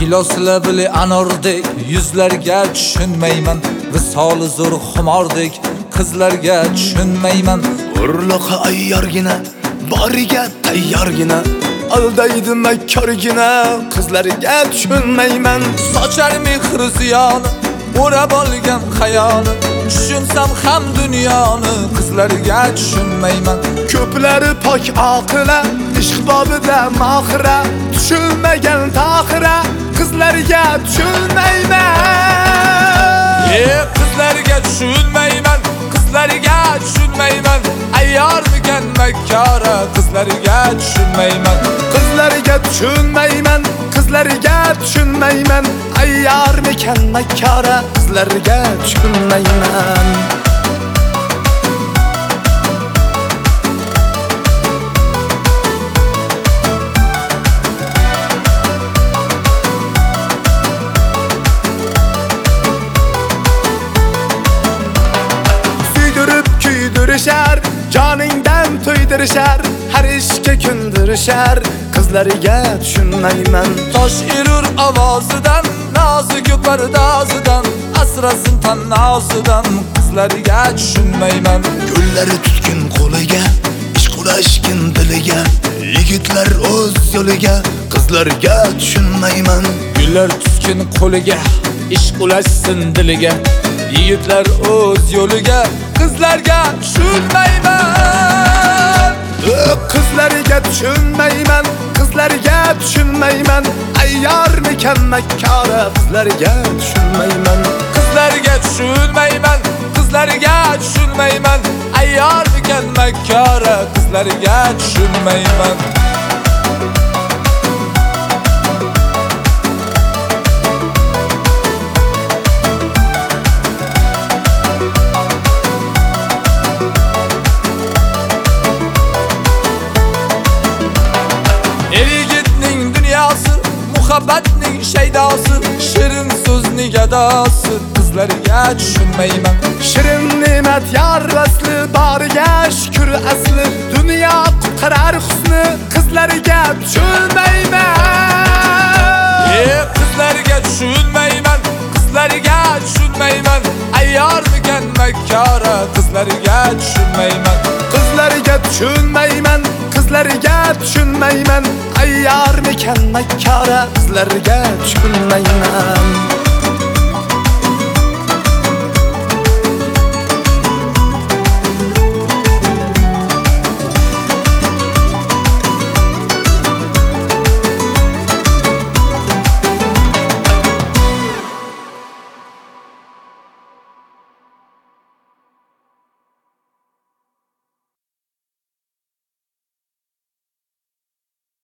Gilosla bile anordek yuzlarga tushunmayman. Visoli zo'r xumordek qizlarga tushunmayman. Urloqqa ayyorgina, boriga tayyorgina, aldaydi makkorgina, qizlarga tushunmayman. Sochar mehr ziyoni, o'rab olgan xayoli, tushunsam ham dunyoni, qizlarga tushunmayman. Ko'plari pok oqila, ishq bobida mohira, tushunmagan tohira, qizlarga tushunmayman. Qizlarga tushunmayman, qizlarga tushunmayman. Ayyormikan makkora, qizlarga tushunmayman. Qizlarga tushunmayman, qizlarga tushunmayman. Ayyormikan makkora, qizlarga tushunmayman. Kuydirishar, joningdan to'ydirishar, har ishga kundirishar, qizlarga tushunmayman. Tosh erur ovozidan, nozik pardozidan, asrasin tannozidan, qizlarga tushunmayman. Yo'llari tutkin qo'liga, ish qulashkin diliga, yigitlar o'z yo'liga, qizlarga tushunmayman. Gullar tutkin qo'liga, ish qulashsin diliga, yigitlar o'z yo'liga, qizlarga tushunmayman. Qizlarga tushunmayman, qizlarga tushunmayman. Ayyormikan makkora, qizlarga tushunmayman. Qizlarga tushunmayman, qizlarga tushunmayman. Ayyormikan makkora, qizlarga tushunmayman. Yigitning dunyosi, muhabbatning shaydosi, shirin so'zning gadosi, qizlarga tushunmayman. Shirin ne'mat yarvasli, boriga shukr asli, dunyo qutqarar husni, qizlarga tushunmayman. Qizlarga tushunmayman, qizlarga tushunmayman. Ayyormikan makkora, qizlarga tushunmayman. Qizlarga tushunmayman, qizlarga tushunmayman. Ayyormikan makkora, qizlarga tushunmayman.